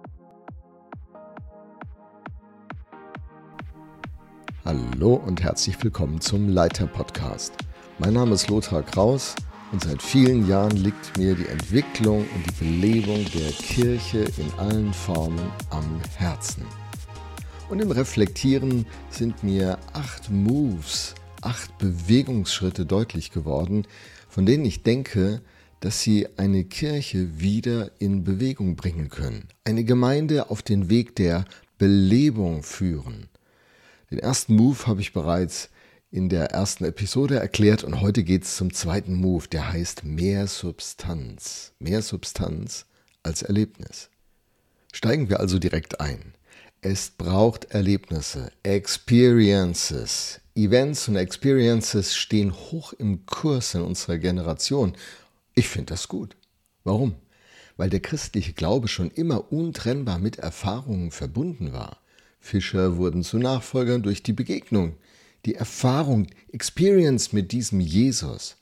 Hallo und herzlich willkommen zum Leiter-Podcast. Mein Name ist Lothar Kraus und seit vielen Jahren liegt mir die Entwicklung und die Belebung der Kirche in allen Formen am Herzen. Und im Reflektieren sind mir 8 Moves, 8 Bewegungsschritte deutlich geworden, von denen ich denke, dass sie eine Kirche wieder in Bewegung bringen können, eine Gemeinde auf den Weg der Belebung führen. Den ersten Move habe ich bereits in der ersten Episode erklärt und heute geht es zum zweiten Move, der heißt mehr Substanz. Mehr Substanz als Erlebnis. Steigen wir also direkt ein. Es braucht Erlebnisse, Experiences. Events und Experiences stehen hoch im Kurs in unserer Generation. Ich finde das gut. Warum? Weil der christliche Glaube schon immer untrennbar mit Erfahrungen verbunden war. Fischer wurden zu Nachfolgern durch die Begegnung, die Erfahrung, Experience mit diesem Jesus.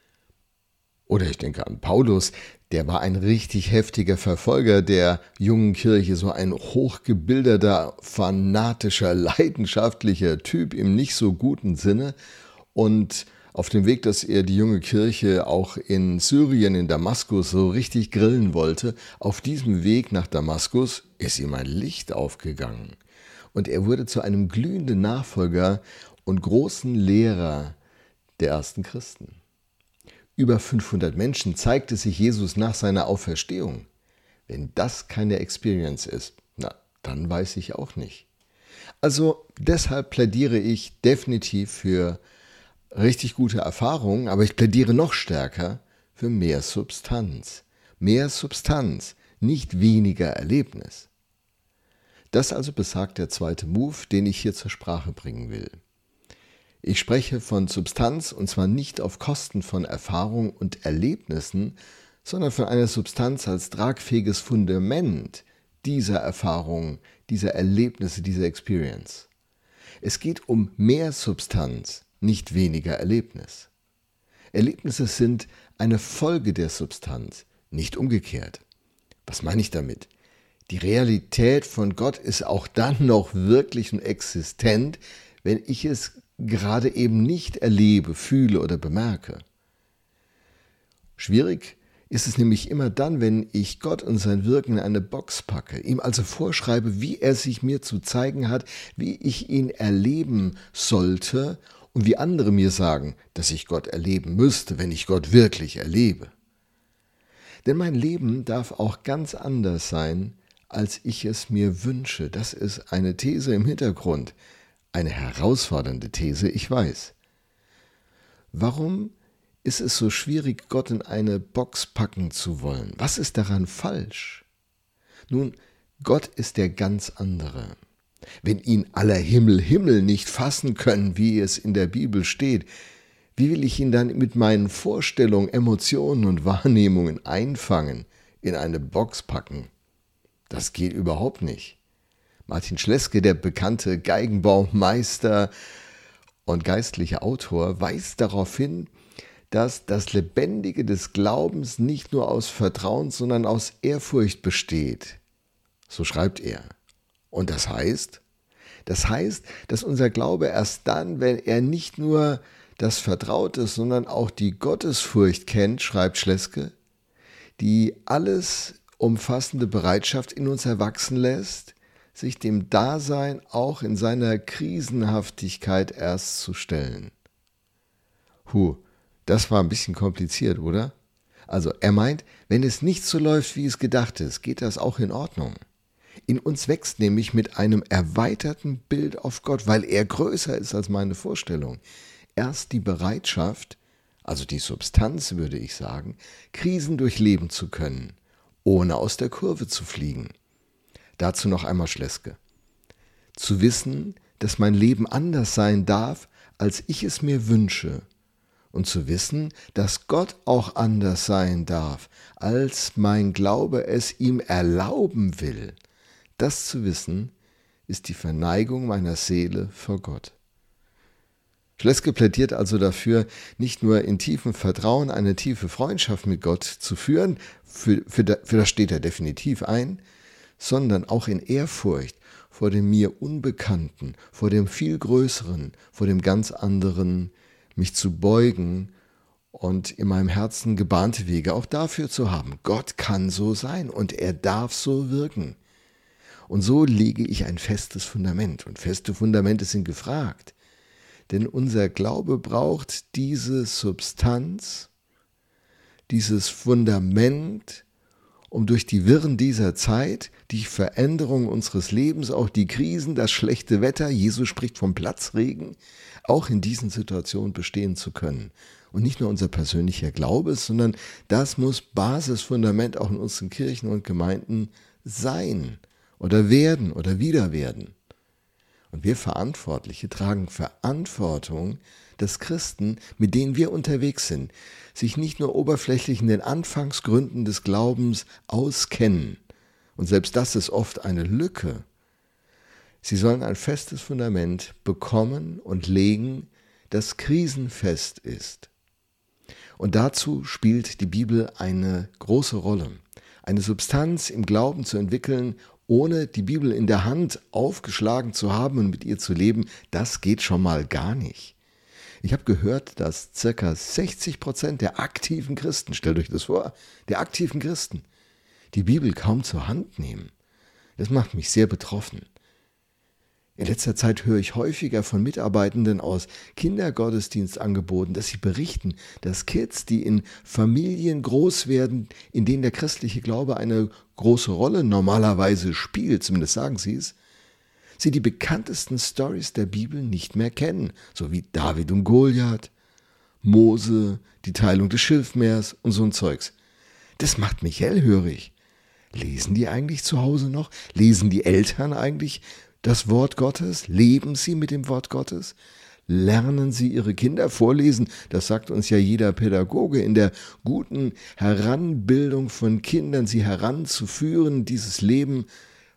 Oder ich denke an Paulus, der war ein richtig heftiger Verfolger der jungen Kirche, so ein hochgebildeter, fanatischer, leidenschaftlicher Typ im nicht so guten Sinne. Und auf dem Weg, dass er die junge Kirche auch in Syrien, in Damaskus so richtig grillen wollte, auf diesem Weg nach Damaskus ist ihm ein Licht aufgegangen. Und er wurde zu einem glühenden Nachfolger und großen Lehrer der ersten Christen. Über 500 Menschen zeigte sich Jesus nach seiner Auferstehung. Wenn das keine Experience ist, dann weiß ich auch nicht. Also deshalb plädiere ich definitiv für richtig gute Erfahrungen, aber ich plädiere noch stärker für mehr Substanz. Mehr Substanz, nicht weniger Erlebnis. Das also besagt der zweite Move, den ich hier zur Sprache bringen will. Ich spreche von Substanz und zwar nicht auf Kosten von Erfahrung und Erlebnissen, sondern von einer Substanz als tragfähiges Fundament dieser Erfahrung, dieser Erlebnisse, dieser Experience. Es geht um mehr Substanz, nicht weniger Erlebnis. Erlebnisse sind eine Folge der Substanz, nicht umgekehrt. Was meine ich damit? Die Realität von Gott ist auch dann noch wirklich und existent, wenn ich es gerade eben nicht erlebe, fühle oder bemerke. Schwierig ist es nämlich immer dann, wenn ich Gott und sein Wirken in eine Box packe, ihm also vorschreibe, wie er sich mir zu zeigen hat, wie ich ihn erleben sollte und wie andere mir sagen, dass ich Gott erleben müsste, wenn ich Gott wirklich erlebe. Denn mein Leben darf auch ganz anders sein, als ich es mir wünsche. Das ist eine These im Hintergrund. Eine herausfordernde These, ich weiß. Warum ist es so schwierig, Gott in eine Box packen zu wollen? Was ist daran falsch? Nun, Gott ist der ganz andere. Wenn ihn aller Himmel nicht fassen können, wie es in der Bibel steht, wie will ich ihn dann mit meinen Vorstellungen, Emotionen und Wahrnehmungen einfangen, in eine Box packen? Das geht überhaupt nicht. Martin Schleske, der bekannte Geigenbaumeister und geistliche Autor, weist darauf hin, dass das Lebendige des Glaubens nicht nur aus Vertrauen, sondern aus Ehrfurcht besteht. So schreibt er. Und das heißt, dass unser Glaube erst dann, wenn er nicht nur das Vertraute, sondern auch die Gottesfurcht kennt, schreibt Schleske, die alles umfassende Bereitschaft in uns erwachsen lässt, sich dem Dasein auch in seiner Krisenhaftigkeit erst zu stellen. Das war ein bisschen kompliziert, oder? Also er meint, wenn es nicht so läuft, wie es gedacht ist, geht das auch in Ordnung. In uns wächst nämlich mit einem erweiterten Bild auf Gott, weil er größer ist als meine Vorstellung, erst die Bereitschaft, also die Substanz, würde ich sagen, Krisen durchleben zu können, ohne aus der Kurve zu fliegen. Dazu noch einmal Schleske. Zu wissen, dass mein Leben anders sein darf, als ich es mir wünsche. Und zu wissen, dass Gott auch anders sein darf, als mein Glaube es ihm erlauben will. Das zu wissen, ist die Verneigung meiner Seele vor Gott. Schleske plädiert also dafür, nicht nur in tiefem Vertrauen eine tiefe Freundschaft mit Gott zu führen, für das steht er definitiv ein, sondern auch in Ehrfurcht vor dem mir Unbekannten, vor dem viel Größeren, vor dem ganz anderen, mich zu beugen und in meinem Herzen gebahnte Wege auch dafür zu haben. Gott kann so sein und er darf so wirken. Und so lege ich ein festes Fundament. Und feste Fundamente sind gefragt. Denn unser Glaube braucht diese Substanz, dieses Fundament, um durch die Wirren dieser Zeit, die Veränderung unseres Lebens, auch die Krisen, das schlechte Wetter, Jesus spricht vom Platzregen, auch in diesen Situationen bestehen zu können. Und nicht nur unser persönlicher Glaube, sondern das muss Basisfundament auch in unseren Kirchen und Gemeinden sein oder werden oder wieder werden. Und wir Verantwortliche tragen Verantwortung, dass Christen, mit denen wir unterwegs sind, sich nicht nur oberflächlich in den Anfangsgründen des Glaubens auskennen. Und selbst das ist oft eine Lücke. Sie sollen ein festes Fundament bekommen und legen, das krisenfest ist. Und dazu spielt die Bibel eine große Rolle. Eine Substanz im Glauben zu entwickeln, ohne die Bibel in der Hand aufgeschlagen zu haben und mit ihr zu leben, das geht schon mal gar nicht. Ich habe gehört, dass ca. 60% der aktiven Christen, stellt euch das vor, der aktiven Christen, die Bibel kaum zur Hand nehmen. Das macht mich sehr betroffen. In letzter Zeit höre ich häufiger von Mitarbeitenden aus Kindergottesdienstangeboten, dass sie berichten, dass Kids, die in Familien groß werden, in denen der christliche Glaube eine große Rolle normalerweise spielt, zumindest sagen sie es, sie die bekanntesten Storys der Bibel nicht mehr kennen, so wie David und Goliath, Mose, die Teilung des Schilfmeers und so ein Zeugs. Das macht mich hellhörig. Lesen die eigentlich zu Hause noch? Lesen die Eltern eigentlich das Wort Gottes? Leben sie mit dem Wort Gottes? Lernen sie ihre Kinder vorlesen? Das sagt uns ja jeder Pädagoge, in der guten Heranbildung von Kindern, sie heranzuführen, dieses Leben,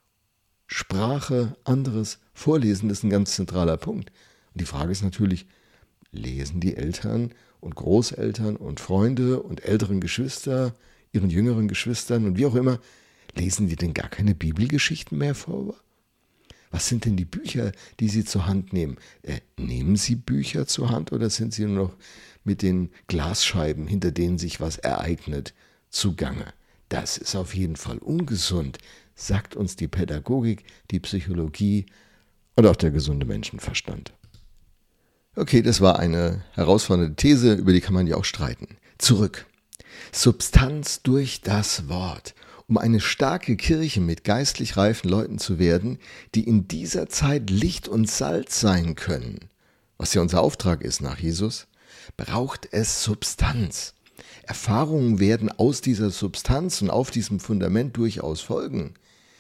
Sprache, anderes vorlesen, ist ein ganz zentraler Punkt. Und die Frage ist natürlich, lesen die Eltern und Großeltern und Freunde und älteren Geschwister, ihren jüngeren Geschwistern und wie auch immer, lesen die denn gar keine Bibelgeschichten mehr vor? Was sind denn die Bücher, die Sie zur Hand nehmen? Nehmen Sie Bücher zur Hand oder sind Sie nur noch mit den Glasscheiben, hinter denen sich was ereignet, zugange? Das ist auf jeden Fall ungesund, sagt uns die Pädagogik, die Psychologie und auch der gesunde Menschenverstand. Okay, das war eine herausfordernde These, über die kann man ja auch streiten. Zurück. Substanz durch das Wort. Um eine starke Kirche mit geistlich reifen Leuten zu werden, die in dieser Zeit Licht und Salz sein können, was ja unser Auftrag ist nach Jesus, braucht es Substanz. Erfahrungen werden aus dieser Substanz und auf diesem Fundament durchaus folgen.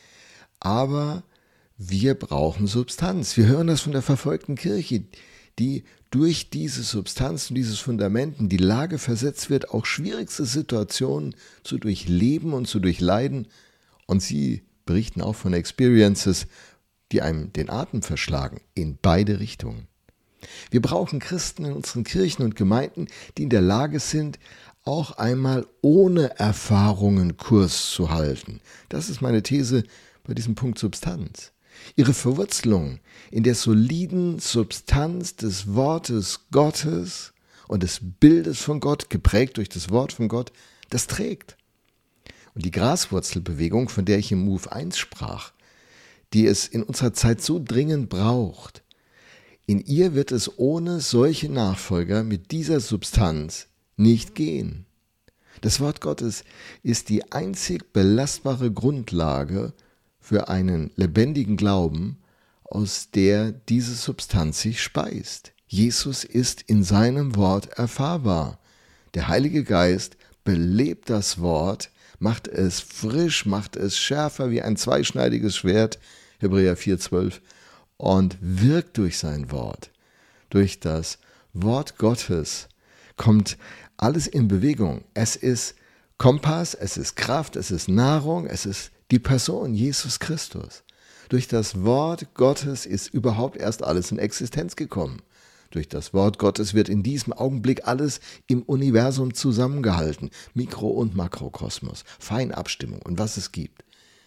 Aber wir brauchen Substanz. Wir hören das von der verfolgten Kirche, die durch diese Substanz und dieses Fundament in die Lage versetzt wird, auch schwierigste Situationen zu durchleben und zu durchleiden. Und sie berichten auch von Experiences, die einem den Atem verschlagen, in beide Richtungen. Wir brauchen Christen in unseren Kirchen und Gemeinden, die in der Lage sind, auch einmal ohne Erfahrungen Kurs zu halten. Das ist meine These bei diesem Punkt Substanz. Ihre Verwurzelung in der soliden Substanz des Wortes Gottes und des Bildes von Gott, geprägt durch das Wort von Gott, das trägt. Und die Graswurzelbewegung, von der ich im Move 1 sprach, die es in unserer Zeit so dringend braucht, in ihr wird es ohne solche Nachfolger mit dieser Substanz nicht gehen. Das Wort Gottes ist die einzig belastbare Grundlage für einen lebendigen Glauben, aus der diese Substanz sich speist. Jesus ist in seinem Wort erfahrbar. Der Heilige Geist belebt das Wort, macht es frisch, macht es schärfer wie ein zweischneidiges Schwert, Hebräer 4,12, und wirkt durch sein Wort. Durch das Wort Gottes kommt alles in Bewegung. Es ist Kompass, es ist Kraft, es ist Nahrung, es ist die Person Jesus Christus. Durch das Wort Gottes ist überhaupt erst alles in Existenz gekommen. Durch das Wort Gottes wird in diesem Augenblick alles im Universum zusammengehalten. Mikro- und Makrokosmos, Feinabstimmung und was es gibt.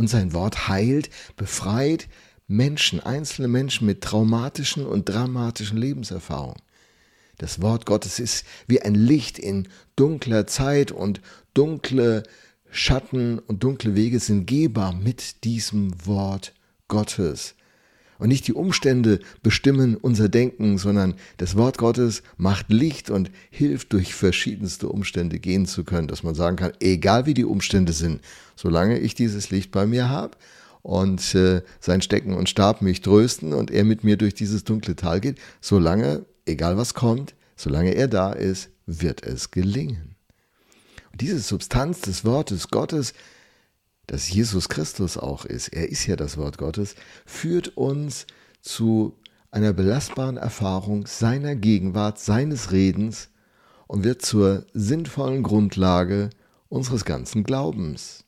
Und sein Wort heilt, befreit Menschen, einzelne Menschen mit traumatischen und dramatischen Lebenserfahrungen. Das Wort Gottes ist wie ein Licht in dunkler Zeit und dunkle Schatten und dunkle Wege sind gehbar mit diesem Wort Gottes. Und nicht die Umstände bestimmen unser Denken, sondern das Wort Gottes macht Licht und hilft, durch verschiedenste Umstände gehen zu können, dass man sagen kann, egal wie die Umstände sind, solange ich dieses Licht bei mir habe und sein Stecken und Stab mich trösten und er mit mir durch dieses dunkle Tal geht, solange, egal was kommt, solange er da ist, wird es gelingen. Und diese Substanz des Wortes Gottes, das Jesus Christus auch ist, er ist ja das Wort Gottes, führt uns zu einer belastbaren Erfahrung seiner Gegenwart, seines Redens und wird zur sinnvollen Grundlage unseres ganzen Glaubens.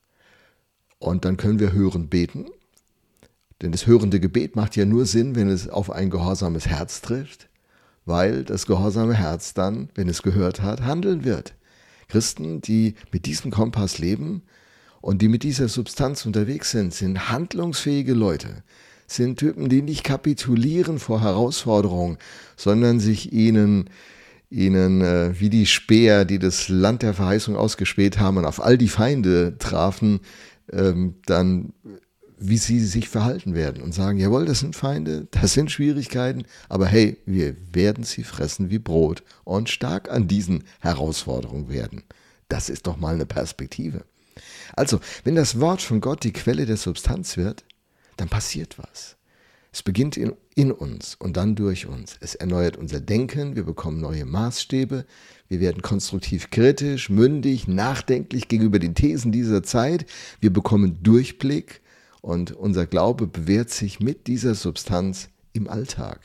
Und dann können wir hörend beten, denn das hörende Gebet macht ja nur Sinn, wenn es auf ein gehorsames Herz trifft, weil das gehorsame Herz dann, wenn es gehört hat, handeln wird. Christen, die mit diesem Kompass leben und die mit dieser Substanz unterwegs sind, sind handlungsfähige Leute, sind Typen, die nicht kapitulieren vor Herausforderungen, sondern sich ihnen wie die Späher, die das Land der Verheißung ausgespäht haben und auf all die Feinde trafen, dann wie sie sich verhalten werden und sagen, jawohl, das sind Feinde, das sind Schwierigkeiten, aber hey, wir werden sie fressen wie Brot und stark an diesen Herausforderungen werden. Das ist doch mal eine Perspektive. Also, wenn das Wort von Gott die Quelle der Substanz wird, dann passiert was. Es beginnt in uns und dann durch uns. Es erneuert unser Denken, wir bekommen neue Maßstäbe, wir werden konstruktiv kritisch, mündig, nachdenklich gegenüber den Thesen dieser Zeit, wir bekommen Durchblick und unser Glaube bewährt sich mit dieser Substanz im Alltag.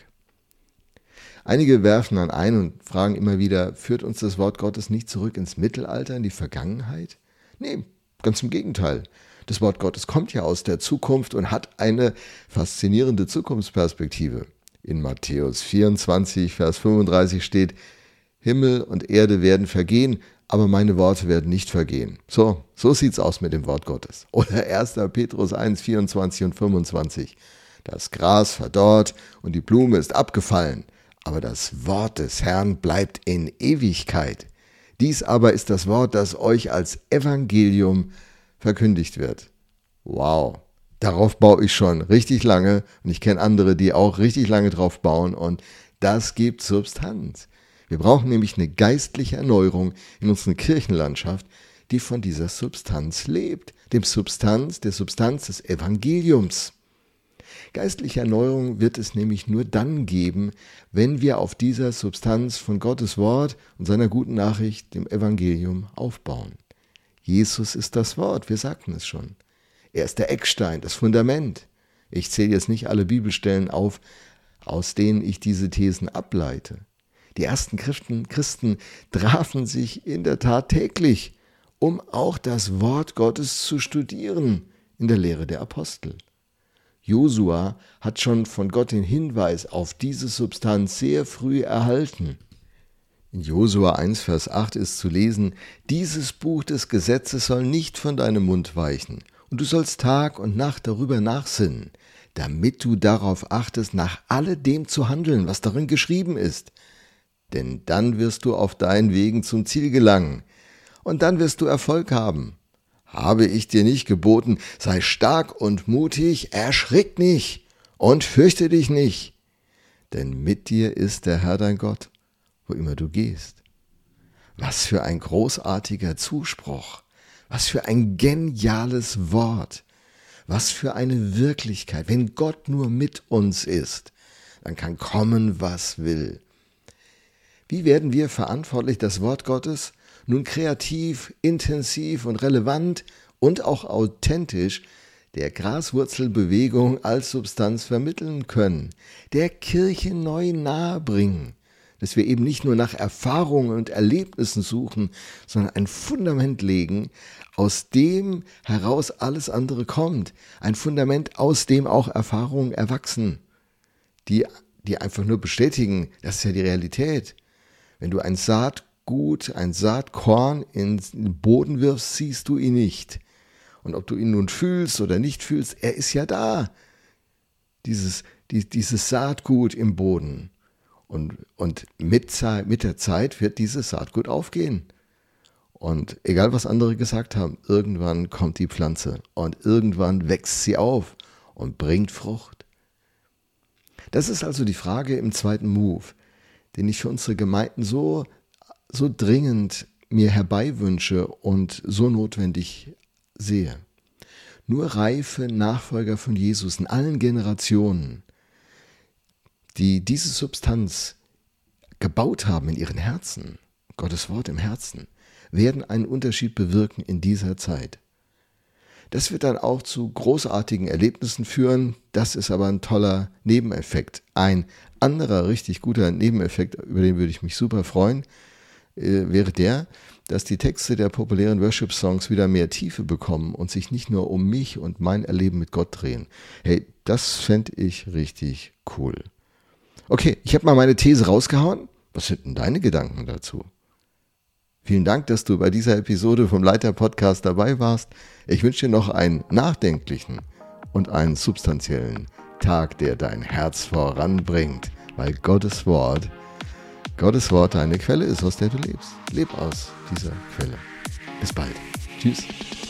Einige werfen dann ein und fragen immer wieder, führt uns das Wort Gottes nicht zurück ins Mittelalter, in die Vergangenheit? Nee, ganz im Gegenteil. Das Wort Gottes kommt ja aus der Zukunft und hat eine faszinierende Zukunftsperspektive. In Matthäus 24, Vers 35 steht, Himmel und Erde werden vergehen, aber meine Worte werden nicht vergehen. So sieht's aus mit dem Wort Gottes. Oder 1. Petrus 1, 24 und 25. Das Gras verdorrt und die Blume ist abgefallen, aber das Wort des Herrn bleibt in Ewigkeit. Dies aber ist das Wort, das euch als Evangelium verkündigt wird. Wow, darauf baue ich schon richtig lange und ich kenne andere, die auch richtig lange drauf bauen und das gibt Substanz. Wir brauchen nämlich eine geistliche Erneuerung in unserer Kirchenlandschaft, die von dieser Substanz lebt, der Substanz des Evangeliums. Geistliche Erneuerung wird es nämlich nur dann geben, wenn wir auf dieser Substanz von Gottes Wort und seiner guten Nachricht, dem Evangelium, aufbauen. Jesus ist das Wort, wir sagten es schon. Er ist der Eckstein, das Fundament. Ich zähle jetzt nicht alle Bibelstellen auf, aus denen ich diese Thesen ableite. Die ersten Christen trafen sich in der Tat täglich, um auch das Wort Gottes zu studieren in der Lehre der Apostel. Josua hat schon von Gott den Hinweis auf diese Substanz sehr früh erhalten. In Josua 1, Vers 8 ist zu lesen, dieses Buch des Gesetzes soll nicht von deinem Mund weichen, und du sollst Tag und Nacht darüber nachsinnen, damit du darauf achtest, nach alledem zu handeln, was darin geschrieben ist. Denn dann wirst du auf deinen Wegen zum Ziel gelangen, und dann wirst du Erfolg haben. Habe ich dir nicht geboten, sei stark und mutig, erschrick nicht und fürchte dich nicht, denn mit dir ist der Herr dein Gott, wo immer du gehst. Was für ein großartiger Zuspruch, was für ein geniales Wort, was für eine Wirklichkeit. Wenn Gott nur mit uns ist, dann kann kommen, was will. Wie werden wir verantwortlich, das Wort Gottes nun kreativ, intensiv und relevant und auch authentisch der Graswurzelbewegung als Substanz vermitteln können, der Kirche neu nahebringen, dass wir eben nicht nur nach Erfahrungen und Erlebnissen suchen, sondern ein Fundament legen, aus dem heraus alles andere kommt, ein Fundament, aus dem auch Erfahrungen erwachsen, die einfach nur bestätigen, das ist ja die Realität. Wenn du ein Saatkorn in den Boden wirfst, siehst du ihn nicht. Und ob du ihn nun fühlst oder nicht fühlst, er ist ja da. Dieses Saatgut im Boden. Und mit der Zeit wird dieses Saatgut aufgehen. Und egal, was andere gesagt haben, irgendwann kommt die Pflanze und irgendwann wächst sie auf und bringt Frucht. Das ist also die Frage im zweiten Move, den ich für unsere Gemeinden so dringend mir herbeiwünsche und so notwendig sehe. Nur reife Nachfolger von Jesus in allen Generationen, die diese Substanz gebaut haben in ihren Herzen, Gottes Wort im Herzen, werden einen Unterschied bewirken in dieser Zeit. Das wird dann auch zu großartigen Erlebnissen führen. Das ist aber ein toller Nebeneffekt. Ein anderer richtig guter Nebeneffekt, über den würde ich mich super freuen, wäre der, dass die Texte der populären Worship-Songs wieder mehr Tiefe bekommen und sich nicht nur um mich und mein Erleben mit Gott drehen. Hey, das fände ich richtig cool. Okay, ich habe mal meine These rausgehauen. Was sind denn deine Gedanken dazu? Vielen Dank, dass du bei dieser Episode vom Leiter-Podcast dabei warst. Ich wünsche dir noch einen nachdenklichen und einen substanziellen Tag, der dein Herz voranbringt, weil Gottes Wort deine Quelle ist, aus der du lebst. Leb aus dieser Quelle. Bis bald. Tschüss.